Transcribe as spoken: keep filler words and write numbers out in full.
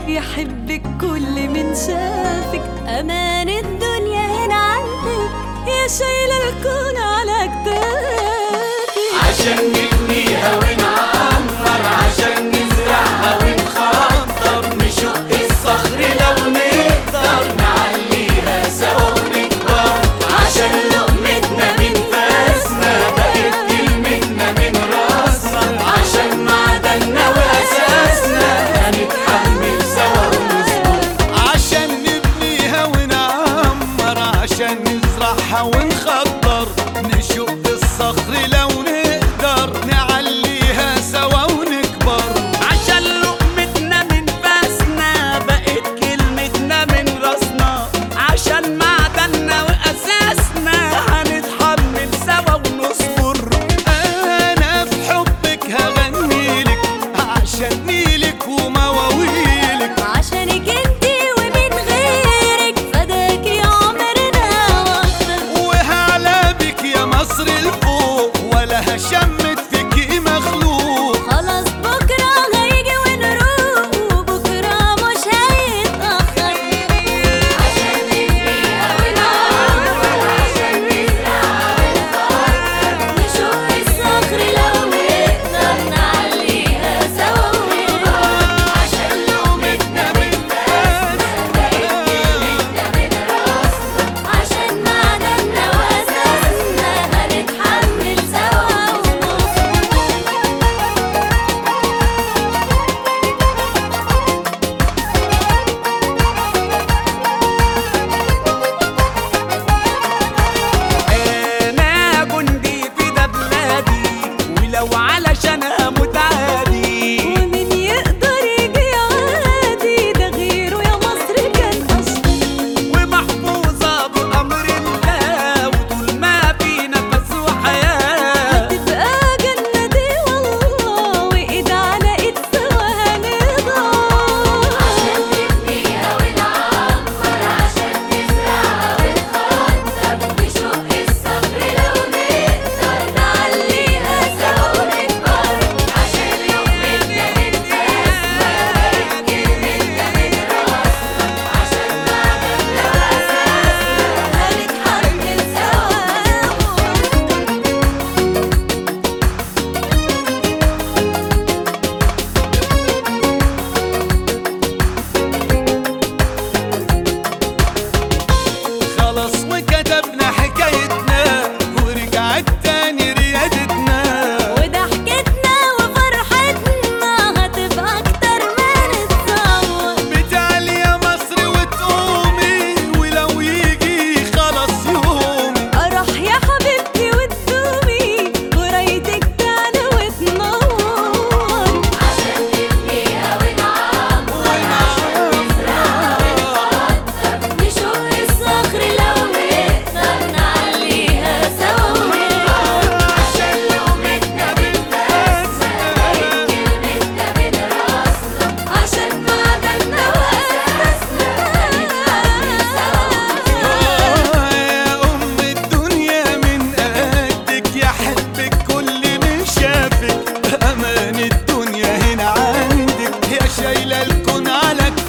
يحبك كل من شافك. أمان الدنيا هنا عندك، يا شايلة الكون على كتافك. عشان نبنيها ونعمر، عشان نزرعها ونخضر، نشق الصخر لو نقدر، نعليها سوا ونكبر. عشان لقمتنا من فاسنا بقت كلمتنا من راسنا، عشان معدننا وأساسنا هنتحمل سوا ونصبر. عشان نبنيها ونعمر، عشان نزرعها ونخضر، نشق الصخر لو نقدر، نعليها سوا ونكبر. عشان لقمتنا من فاسنا بقت كلمتنا من راسنا، عشان معدننا وأساسنا هنتحمل سوا ونصبر. أنا في حبك هغنيلك، عشان نيلك ومواويلك، عشانك انتي ومن غيرك فداكي عمرنا وقتك. وهعلى بك يا مصر الفوق، ولا هشمت فيكي مخلوق. خلاص بكرة هيجي ونروق، وبكرة مش هيتأخر. عشان نبنيها ونعمر، عشان نزرعها ونخضر، نشق الصخر لو نقدر، نعليها سوا ونكبر. عشان لقمتنا من فاسنا بقت كلمتنا من راسنا، عشان معدننا وأساسنا هنتحمل سوا ونصبر. أنا جندي في ده بلادي، ولو علشان أموت عادي. ومين يقدر يجي عادي، ده غيره يا مصر كان أصلي. ومحفوظة بأمر الله، وطول ما في نفس وحياة هتبقى جنة دي والله، وإيد على إيد سوا هنضل. عشان نبنيها ونعمر، عشان نزرعها ونخضر، نشق الصخر لو نقدر، نعليها سوا ونكبر. عشان لقمتنا من فاسنا بقت كلمتنا من راسنا، عشان معدننا وأساسنا هنتحمل سوا. خلاص وكتبنا حكايتنا، ورجعت تاني ريادتنا. وضحكتنا وفرحتنا هتبقى أكتر من الصور. بتعلي يا مصر وتقومي، ولو يجي خلاص يومي. أروح يا حبيبتي وتدومي، ورايتك تعلى وتنور. عشان نبنيها ونعمر، عشان نزرعها ونخضر، نشق الصخر لو نقدر، نعليها سوا ونكبر. عشان لقمتنا من فاسنا بقت كلمتنا من راسنا، عشان معدننا وأساسنا هنتحمل سوا. يا أم الدنيا من قدك، يحبك كل من شافك. أمان الدنيا هنا عندك، يا شايلة الكون على كتافك.